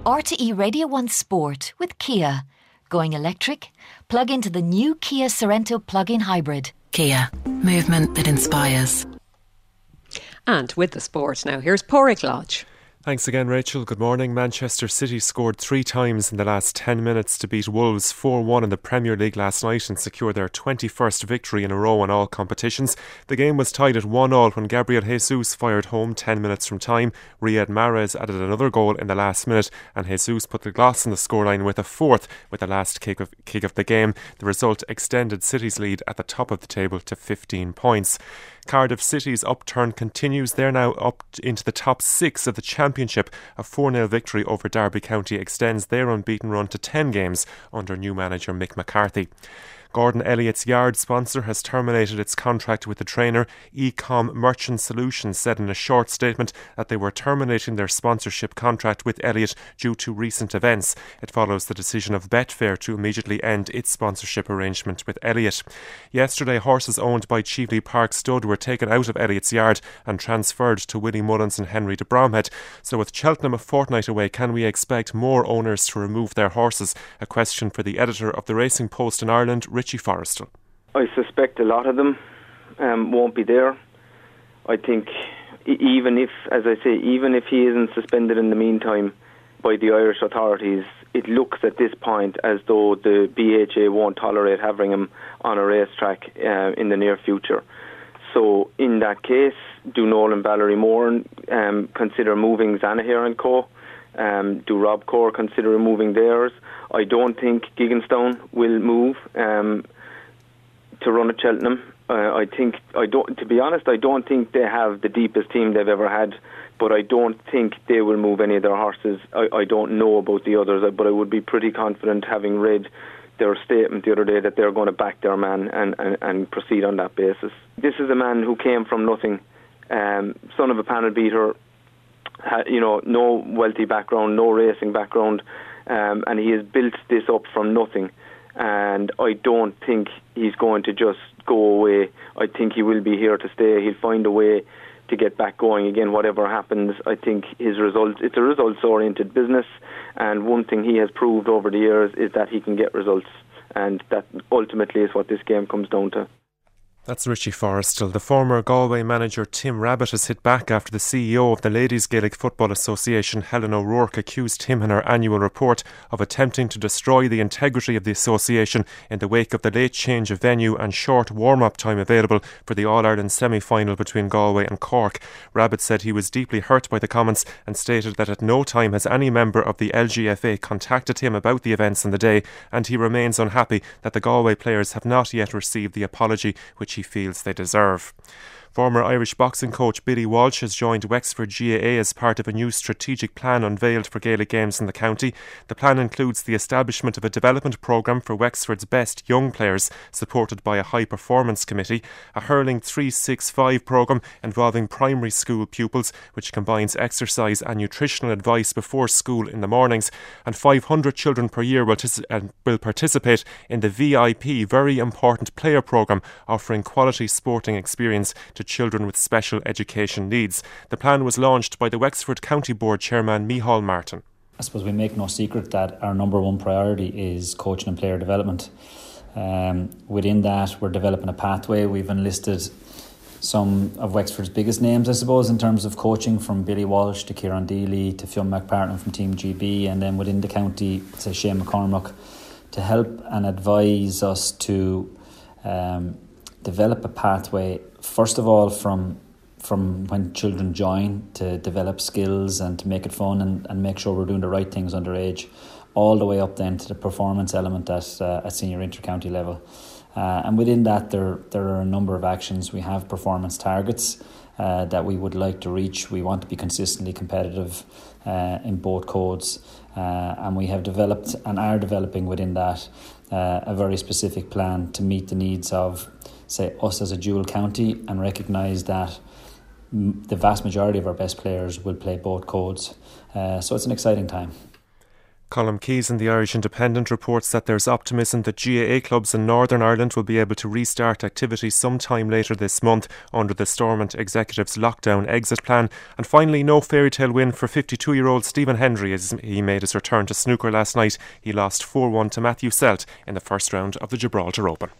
RTE Radio 1 Sport with Kia. Going electric? Plug into the new Kia Sorento plug-in hybrid. Kia. Movement that inspires. And with the sport now, here's Pádraig Lodge. Thanks again, Rachel. Good morning. Manchester City scored 3 times in the last 10 minutes to beat Wolves 4-1 in the Premier League last night and secure their 21st victory in a row in all competitions. The game was tied at 1-1 when Gabriel Jesus fired home 10 minutes from time. Riyad Mahrez added another goal in the last minute and Jesus put the gloss on the scoreline with a fourth with the last kick of the game. The result extended City's lead at the top of the table to 15 points. Cardiff City's upturn continues. They're now up into the top 6 of the Championship. A 4-0 victory over Derby County extends their unbeaten run to 10 games under new manager Mick McCarthy. Gordon Elliott's yard sponsor has terminated its contract with the trainer. Ecom Merchant Solutions said in a short statement that they were terminating their sponsorship contract with Elliott due to recent events. It follows the decision of Betfair to immediately end its sponsorship arrangement with Elliott. Yesterday, horses owned by Cheveley Park Stud were taken out of Elliott's yard and transferred to Willie Mullins and Henry de Bromhead. So with Cheltenham a fortnight away, can we expect more owners to remove their horses? A question for the editor of the Racing Post in Ireland, Richie Forrestal. I suspect a lot of them won't be there. I think even if he isn't suspended in the meantime by the Irish authorities, it looks at this point as though the BHA won't tolerate having him on a racetrack in the near future. So in that case, do Nolan Ballery-Moore consider moving Zanahiyr and Co? Do Rob Corr consider removing theirs? I don't think Gigginstown will move to run at Cheltenham. To be honest, I don't think they have the deepest team they've ever had, but I don't think they will move any of their horses. I don't know about the others, but I would be pretty confident, having read their statement the other day, that they're going to back their man and proceed on that basis. This is a man who came from nothing, son of a panel beater, no wealthy background, no racing background, and he has built this up from nothing. And I don't think he's going to just go away. I think he will be here to stay. He'll find a way to get back going again, whatever happens. I think it's a results-oriented business, and one thing he has proved over the years is that he can get results, and that ultimately is what this game comes down to. That's Richie Forrestal. The former Galway manager Tim Rabbitt has hit back after the CEO of the Ladies Gaelic Football Association, Helen O'Rourke, accused him in her annual report of attempting to destroy the integrity of the association in the wake of the late change of venue and short warm-up time available for the All-Ireland semi-final between Galway and Cork. Rabbitt said he was deeply hurt by the comments and stated that at no time has any member of the LGFA contacted him about the events on the day, and he remains unhappy that the Galway players have not yet received the apology which he feels they deserve. Former Irish boxing coach Billy Walsh has joined Wexford GAA as part of a new strategic plan unveiled for Gaelic games in the county. The plan includes the establishment of a development programme for Wexford's best young players, supported by a high-performance committee, a hurling 3-6-5 programme involving primary school pupils, which combines exercise and nutritional advice before school in the mornings, and 500 children per year will participate in the VIP Very Important Player programme, offering quality sporting experience to children with special education needs. The plan was launched by the Wexford County Board Chairman Micheál Martin. I suppose we make no secret that our number one priority is coaching and player development. Within that, we're developing a pathway. We've enlisted some of Wexford's biggest names, I suppose, in terms of coaching, from Billy Walsh to Kieran Deely to Fionn McPartland from Team GB, and then within the county, say Shane McCormack, to help and advise us to develop a pathway, first of all, from when children join, to develop skills and to make it fun and make sure we're doing the right things underage, all the way up then to the performance element at senior inter-county level. And within that, there are a number of actions. We have performance targets that we would like to reach. We want to be consistently competitive in both codes, and we have developed and are developing within that a very specific plan to meet the needs of, say, us as a dual county, and recognise that the vast majority of our best players will play both codes. So it's an exciting time. Colm Keys in the Irish Independent reports that there's optimism that GAA clubs in Northern Ireland will be able to restart activity sometime later this month under the Stormont Executive's lockdown exit plan. And finally, no fairy tale win for 52-year-old Stephen Hendry as he made his return to snooker last night. He lost 4-1 to Matthew Selt in the first round of the Gibraltar Open.